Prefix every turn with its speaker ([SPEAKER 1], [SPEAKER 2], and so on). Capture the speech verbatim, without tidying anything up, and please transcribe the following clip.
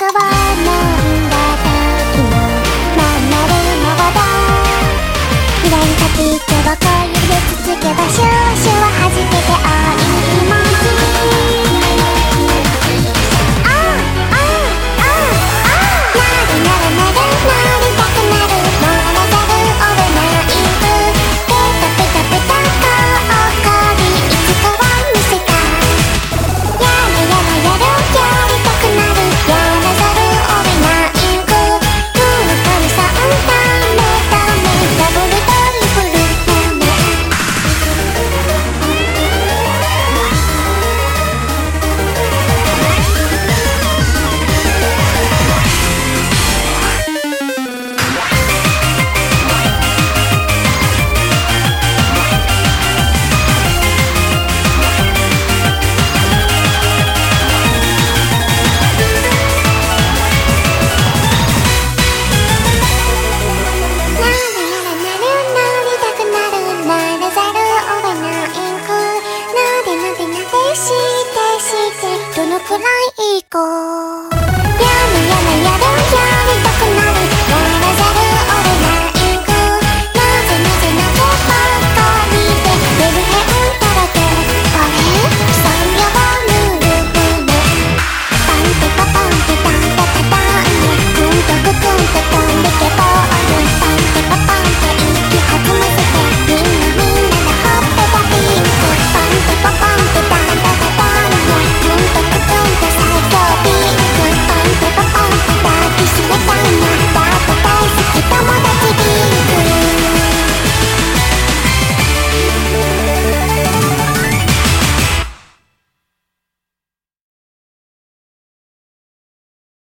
[SPEAKER 1] かはなんだ時のまんまるままだ。左先っちょばこ指でつつけばシュワシュワ弾けてあい気持ちああああああなるなるなるなりたくなるならざるを得ないペタペタペタと怒りいつかは見せたやらやらやるやりたくなるやらざるを得ないくくるくるさんためためダブルトリプルダメどのくらいいいか